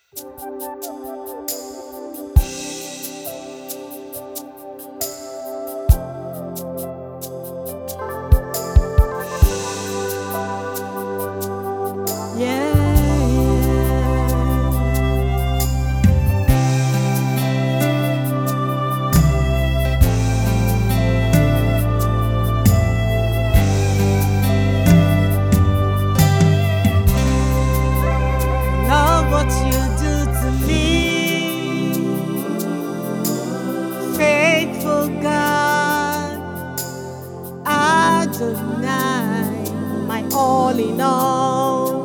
Yeah, love what you do to me, faithful God, Adonai, my all in all.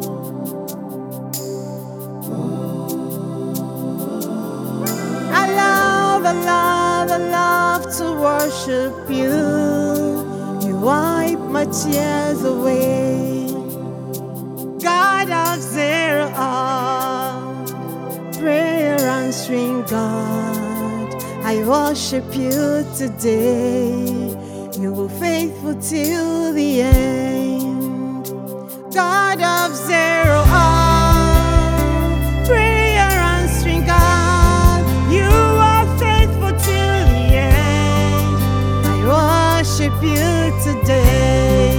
I love to worship you. You wipe my tears away. God of zero hour, prayer answering God. I worship you today. You were faithful till the end. God of zero hour, prayer answering God. You are faithful till the end. I worship you today.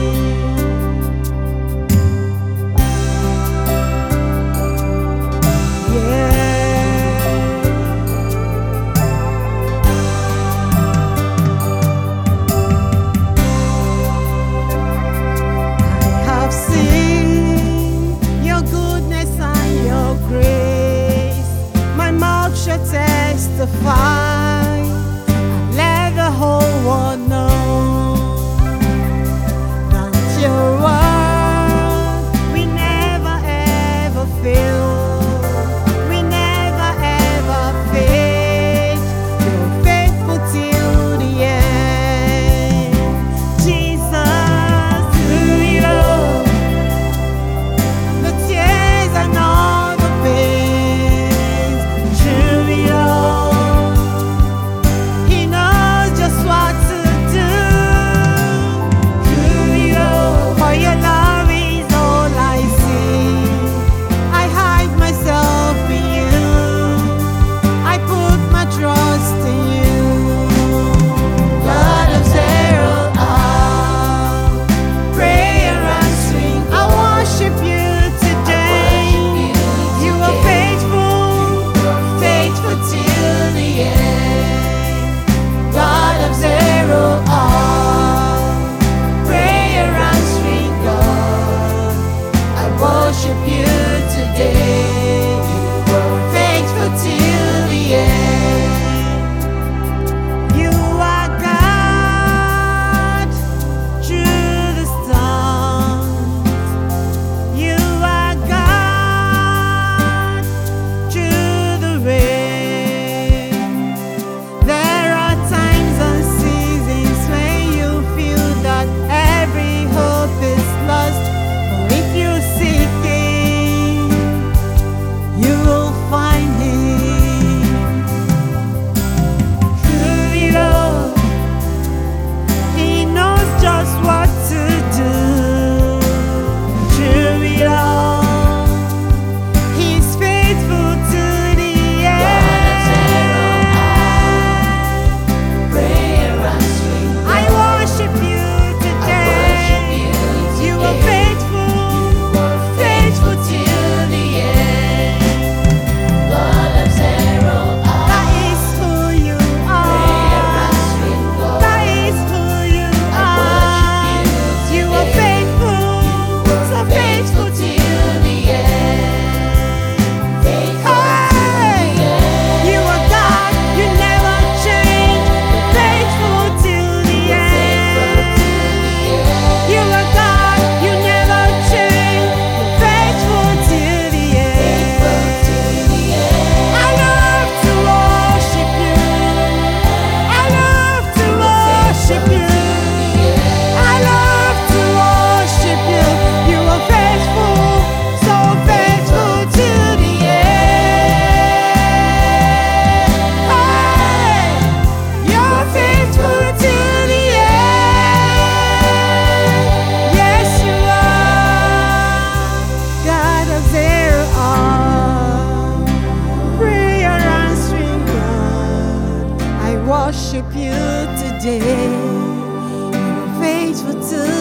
Testify, let the whole world know that your word we never ever fail. We never ever fail. You're faithful till the end. Jesus, we love the tears and all the pains. Truly love. worship you today. You're faithful to